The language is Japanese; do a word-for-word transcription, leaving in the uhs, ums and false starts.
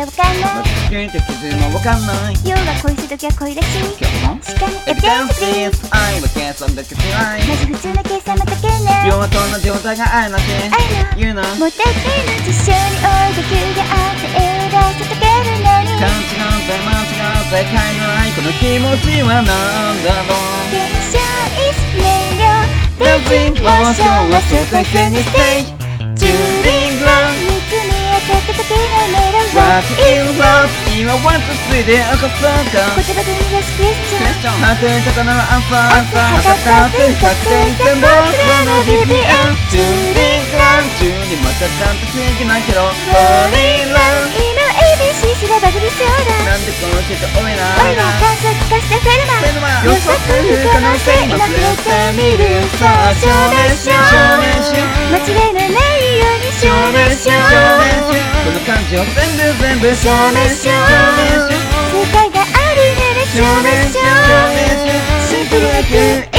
わかんない。 好きって傷もわかんない。 要は恋する時は恋らしい。 今日もしかもエビデンスです。愛は計算だけ強い。 マジ普通の計算またけんな。 要はそんな状態が愛なし。 愛の言うのもったいないの実証に追いが急があって映画さとけるのに。 勘違うぜ間違うぜ解のないこの気持ちはなんだろう。 現象is 明瞭。 Dancing motion は相対性に stay Tuning ground 見つめ合った時のメロン What in love 今ワンツースリーで起こそうか。 言葉組み出すクエスチョン。 果てたかならアンサー測ったってひゃくてんてん僕らの ビーピーエム Tuning ground 中にまたちゃんとついてないけど Fall in love 今 エービーシー すらバグりそうだ。 なんでこの人と俺ら俺ら感想聞かせてフェルマフェルマ予測不可能性今触れてみる。さあ証明しよう。間違いのないように証明しよう。 この感情全部全部証明しよう。正解があるなら証明しよう。シンプルなく